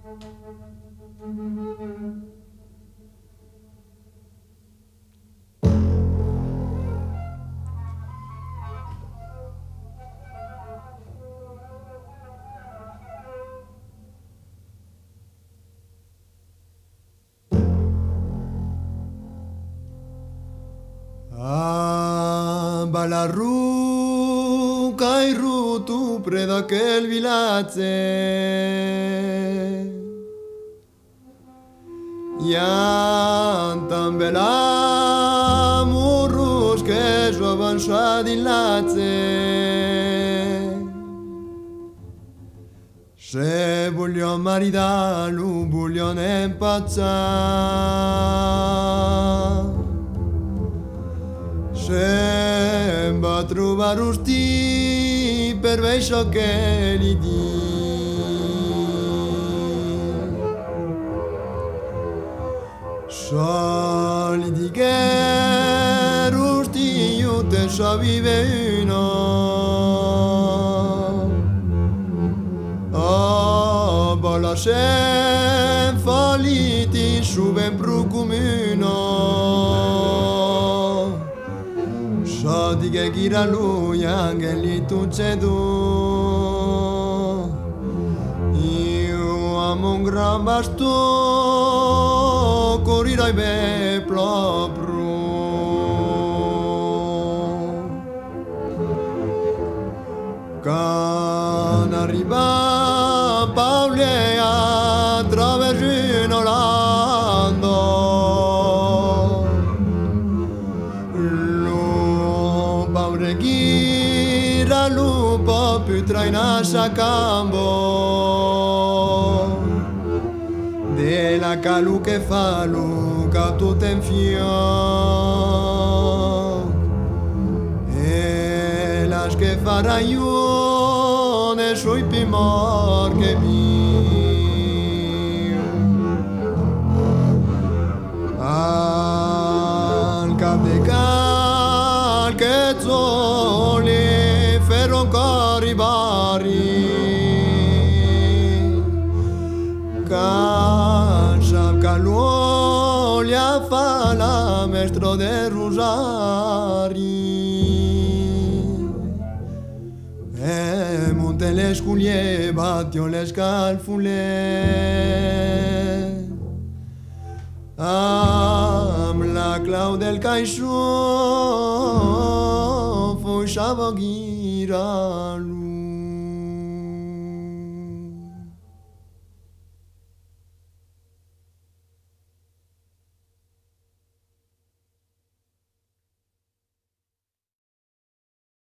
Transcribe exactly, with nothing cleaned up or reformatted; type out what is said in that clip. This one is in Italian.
Ah, Balarru, Cairu, tu preda aquel vilatge. Ian també la murrus che su avança di lazze. Se voglio maridalu, voglio ne impazza. Se va trovare usti per veiscio che li di. Soli di che rusti io te so vive uno. Oh, bola se faliti su ben procumino. So di che gira lui anche lì tu c'è tu. Io amo un gran bastone, corrirai be proprio. Can arriva Paolo attraverso Orlando. Lo Paolo gira lupo più traina a campo. Della calu che fa luca tutto in fiocco. E las che fa ragione sui pimor che mio. Al cap de cal che zoli ferro ancora i bari. Cansa caluolia fa la maestro de rosari. E monte le sculie battio le scalfule. Am la clau del caixo fu sciavo ghiralu.